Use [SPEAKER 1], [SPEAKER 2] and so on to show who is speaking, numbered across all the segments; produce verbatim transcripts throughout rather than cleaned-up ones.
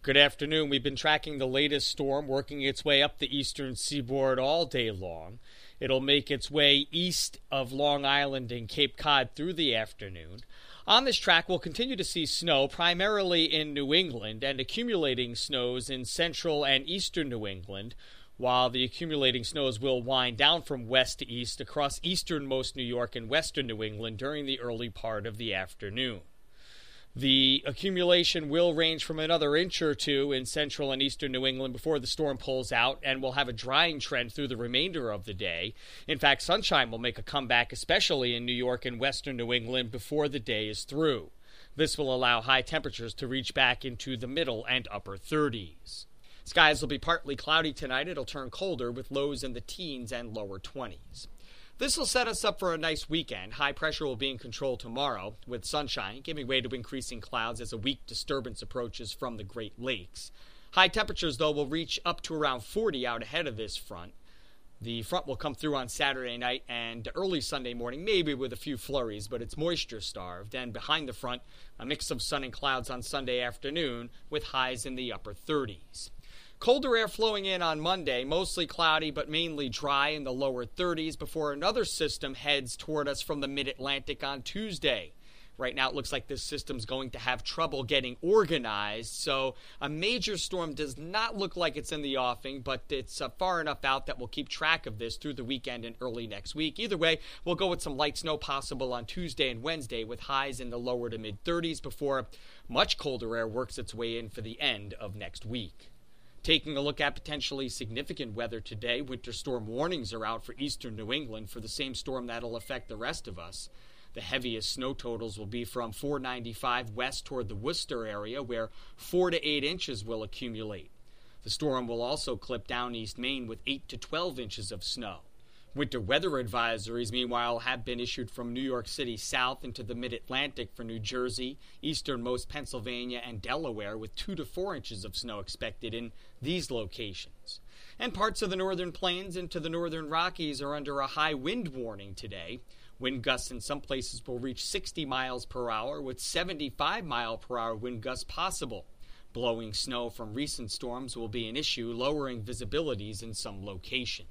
[SPEAKER 1] Good afternoon. We've been tracking the latest storm working its way up the eastern seaboard all day long. It'll make its way east of Long Island and Cape Cod through the afternoon. On this track, we'll continue to see snow primarily in New England and accumulating snows in central and eastern New England, while the accumulating snows will wind down from west to east across easternmost New York and western New England during the early part of the afternoon. The accumulation will range from another inch or two in central and eastern New England before the storm pulls out, and will have a drying trend through the remainder of the day. In fact, sunshine will make a comeback, especially in New York and western New England, before the day is through. This will allow high temperatures to reach back into the middle and upper thirties. Skies will be partly cloudy tonight. It'll turn colder with lows in the teens and lower twenties. This will set us up for a nice weekend. High pressure will be in control tomorrow, with sunshine giving way to increasing clouds as a weak disturbance approaches from the Great Lakes. High temperatures, though, will reach up to around forty out ahead of this front. The front will come through on Saturday night and early Sunday morning, maybe with a few flurries, but it's moisture-starved. And behind the front, a mix of sun and clouds on Sunday afternoon, with highs in the upper thirties. Colder air flowing in on Monday, mostly cloudy but mainly dry in the lower thirties before another system heads toward us from the mid-Atlantic on Tuesday. Right now it looks like this system's going to have trouble getting organized, so a major storm does not look like it's in the offing, but it's uh, far enough out that we'll keep track of this through the weekend and early next week. Either way, we'll go with some light snow possible on Tuesday and Wednesday with highs in the lower to mid-thirties before much colder air works its way in for the end of next week. Taking a look at potentially significant weather today, winter storm warnings are out for eastern New England for the same storm that'll affect the rest of us. The heaviest snow totals will be from four ninety-five west toward the Worcester area, where four to eight inches will accumulate. The storm will also clip down East Maine with eight to twelve inches of snow. Winter weather advisories, meanwhile, have been issued from New York City south into the mid-Atlantic for New Jersey, easternmost Pennsylvania, and Delaware, with two to four inches of snow expected in these locations. And parts of the northern plains into the northern Rockies are under a high wind warning today. Wind gusts in some places will reach sixty miles per hour, with seventy-five mile per hour wind gusts possible. Blowing snow from recent storms will be an issue, lowering visibilities in some locations.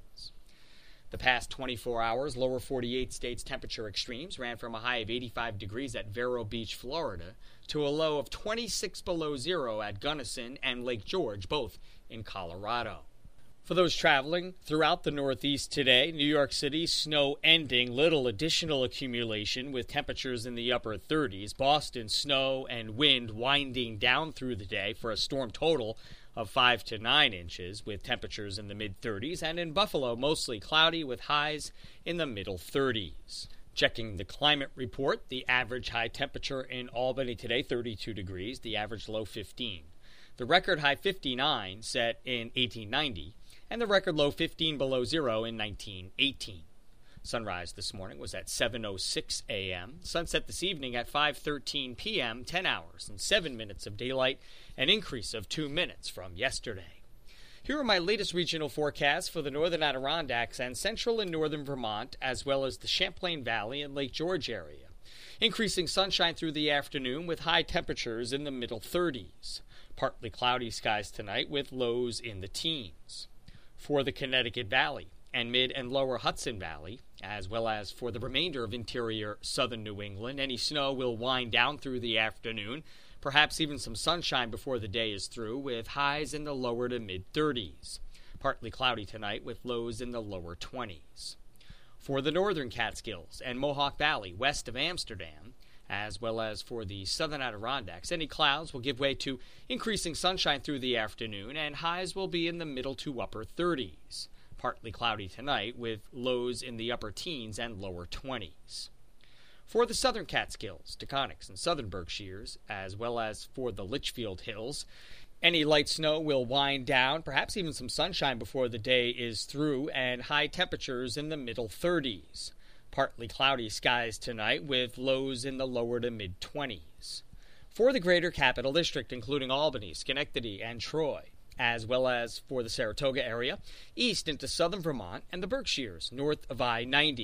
[SPEAKER 1] The past twenty-four hours, lower forty-eight states temperature extremes ran from a high of eighty-five degrees at Vero Beach, Florida, to a low of twenty-six below zero at Gunnison and Lake George, both in Colorado. For those traveling throughout the Northeast today, New York City, snow ending, little additional accumulation with temperatures in the upper thirties. Boston, snow and wind winding down through the day for a storm total of five to nine inches with temperatures in the mid-thirties, and in Buffalo, mostly cloudy with highs in the middle thirties. Checking the climate report, the average high temperature in Albany today, thirty-two degrees, the average low fifteen. The record high fifty-nine set in eighteen ninety, and the record low fifteen below zero in nineteen eighteen. Sunrise this morning was at seven oh six a.m. Sunset this evening at five thirteen p.m., ten hours and seven minutes of daylight, an increase of two minutes from yesterday. Here are my latest regional forecasts for the northern Adirondacks and central and northern Vermont, as well as the Champlain Valley and Lake George area. Increasing sunshine through the afternoon with high temperatures in the middle thirties. Partly cloudy skies tonight with lows in the teens. For the Connecticut Valley and mid and lower Hudson Valley, as well as for the remainder of interior southern New England, any snow will wind down through the afternoon, perhaps even some sunshine before the day is through, with highs in the lower to mid-thirties. Partly cloudy tonight with lows in the lower twenties. For the northern Catskills and Mohawk Valley west of Amsterdam, as well as for the southern Adirondacks, any clouds will give way to increasing sunshine through the afternoon, and highs will be in the middle to upper thirties. Partly cloudy tonight with lows in the upper teens and lower twenties. For the southern Catskills, Taconics, and southern Berkshires, as well as for the Litchfield Hills, any light snow will wind down, perhaps even some sunshine before the day is through, and high temperatures in the middle thirties. Partly cloudy skies tonight with lows in the lower to mid-twenties. For the greater Capital District, including Albany, Schenectady, and Troy, as well as for the Saratoga area, east into southern Vermont and the Berkshires, north of I ninety.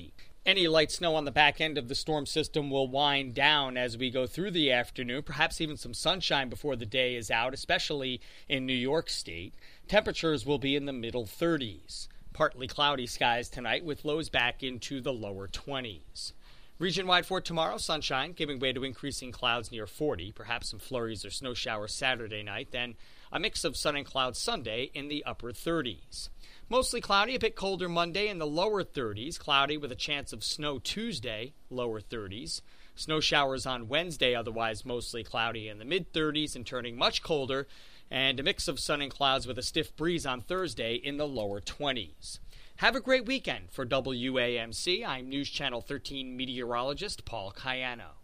[SPEAKER 1] Any light snow on the back end of the storm system will wind down as we go through the afternoon, perhaps even some sunshine before the day is out, especially in New York State. Temperatures will be in the middle thirties. Partly cloudy skies tonight with lows back into the lower twenties. Region-wide for tomorrow, sunshine giving way to increasing clouds near forty, perhaps some flurries or snow showers Saturday night, then a mix of sun and clouds Sunday in the upper thirties. Mostly cloudy, a bit colder Monday in the lower thirties. Cloudy with a chance of snow Tuesday, lower thirties. Snow showers on Wednesday, otherwise mostly cloudy in the mid-thirties and turning much colder. And a mix of sun and clouds with a stiff breeze on Thursday in the lower twenties. Have a great weekend. For W A M C, I'm News Channel thirteen meteorologist Paul Cayano.